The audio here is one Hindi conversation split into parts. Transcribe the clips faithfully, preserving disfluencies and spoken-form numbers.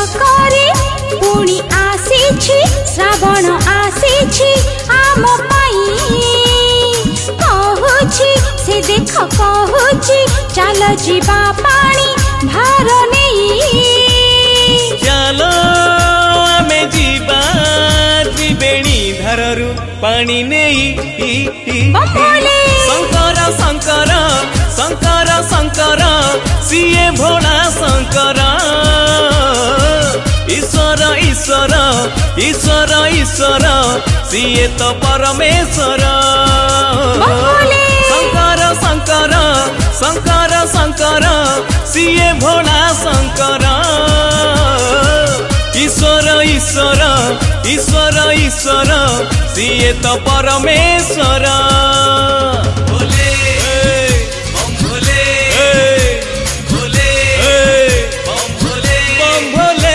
करे पुणी आसीछि श्रावण आसीछि आम पाई कहूछि से देख कहूछि चल जीवा पानी भार नहीं चलो आमे जीवा त्रिवेणी धाररू पानी नहीं शंकर शंकर शंकर शंकर सीए भोला शंकर ईश्वर ईश्वर ईश्वर ईश्वर सीए तो परमेश्वर शंकर शंकर शंकर शंकर सीए भोला शंकर ईश्वर ईश्वर ईश्वर ईश्वर सीए तो परमेश्वर भोले बम भोले भोले बम भोले बम भोले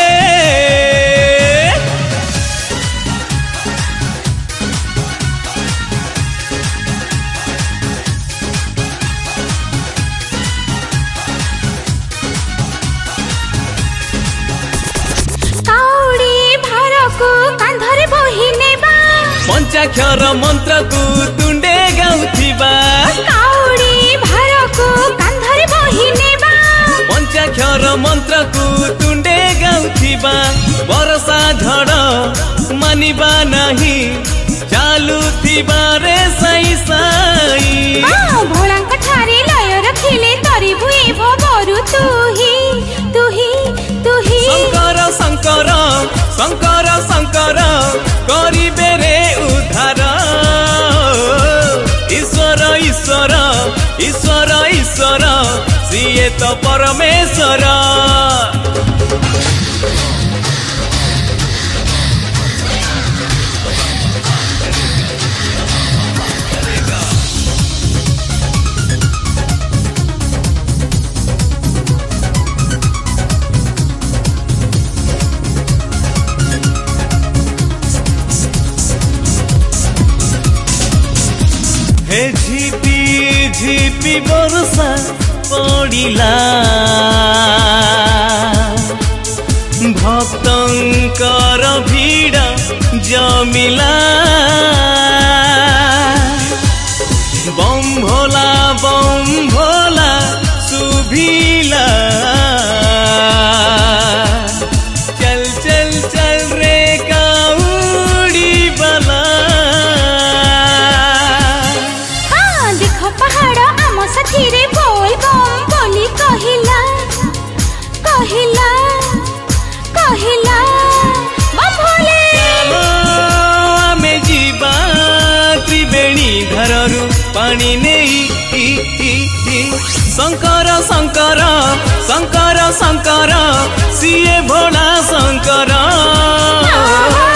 पंचाक्षर मंत्र को तुंडे गाउथिबा काउडी भार को कांधरे बही नेबा पंचाक्षर मंत्र को तुंडे गाउथिबा वर्षा झड़ मानिबा नहीं चालुथिबा रे साई साई आ भोला कठारे लय रखिले तरिबु एबो बरु तुही तुही तुही शंकर शंकर शंकर शंकर करिबे रे उद्धार ईश्वर ईश्वर ईश्वर ईश्वर सीए तो परमेश्वर हे झिपी झिपी वर्षा पड़िला भक्तंकर भीड़ जमिला बम भोला बम भोला सुभिला चल चल चल रे काउडी बला पहाड़ आम साथी रे बोल बम बोली कहिला कहिला कहिला बम भोले चलो आमे जीवा त्रिवेणी धाररू पानी नहीं शंकर शंकर शंकर शंकर सीए भोला शंकर।